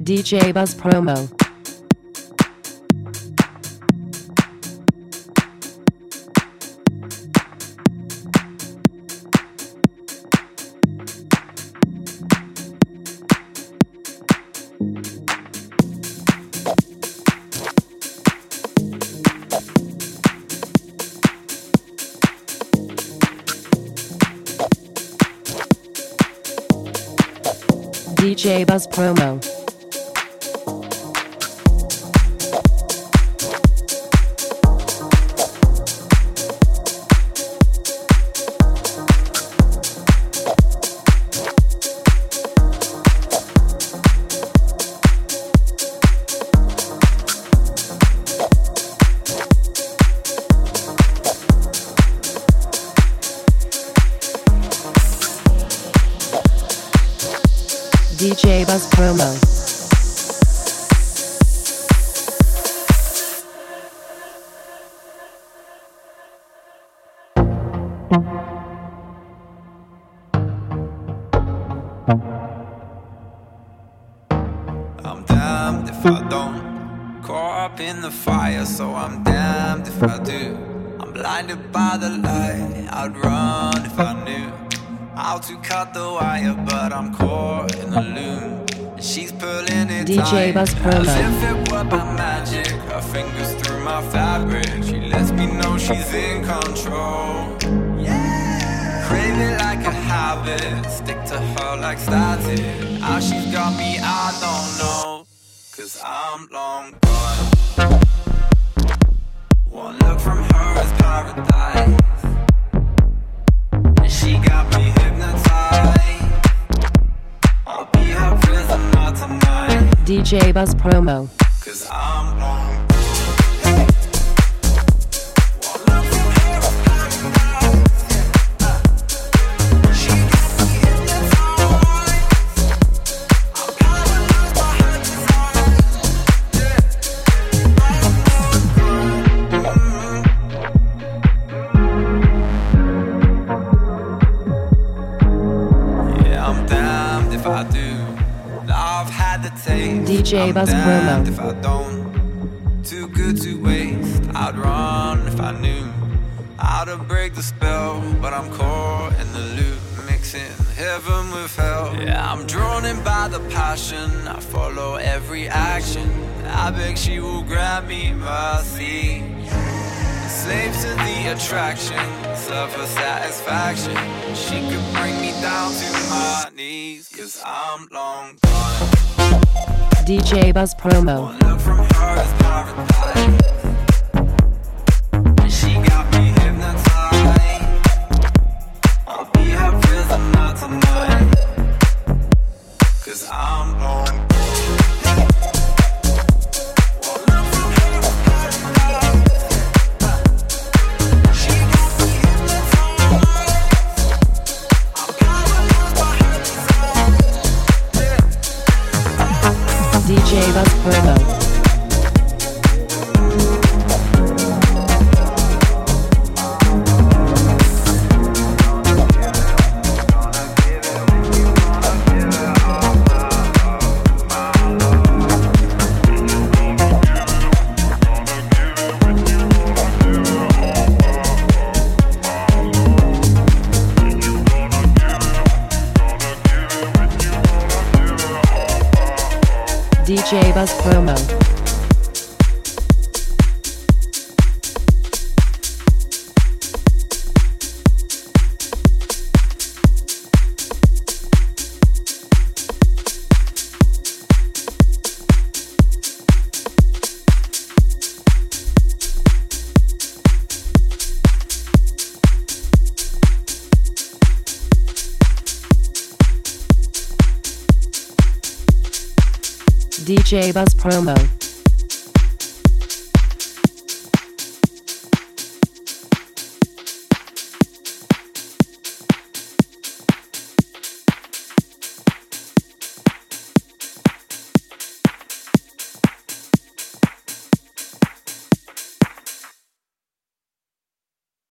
DJ Buzz Promo. DJ Buzz Promo. DJ Buzz Promo. I'm damned if I don't. Caught up in the fire, so I'm damned if I do. I'm blinded by the light, I'd run if I knew how to cut the wire, but I'm caught in the loom. And she's pulling it DJ Buzz Promo. as if it were by magic. Her fingers through my fabric. She lets me know she's in control. Yeah, crave it like a habit. Stick to her like static. How she's got me, I don't know. 'Cause I'm long gone. One look from her is paradise. She got me hypnotized. I'll be her prisoner tonight. DJ Buzz Promo. 'Cause I'm long. One look from her is paradise. She got me hypnotized. I'm powerless by her desire. I'm damned if I do. I've had the taste. DJ I'm Buzz damned Promo. if I don't. Too good to waste. I'd run if I knew how to break the spell, but I'm caught in the loop, mixing heaven with hell. Yeah, I'm drawn in by the passion. I follow every action. I beg she will grant me mercy. Slave to the attraction, serve her satisfaction. She could bring me down to my knees, 'cause I'm long gone. DJ Buzz Promo. One look from her is paradise. She got me hypnotized. I'll be her prisoner tonight, 'cause I'm long gone. DJ Buzz Promo. DJ Buzz Promo. DJ Buzz Promo.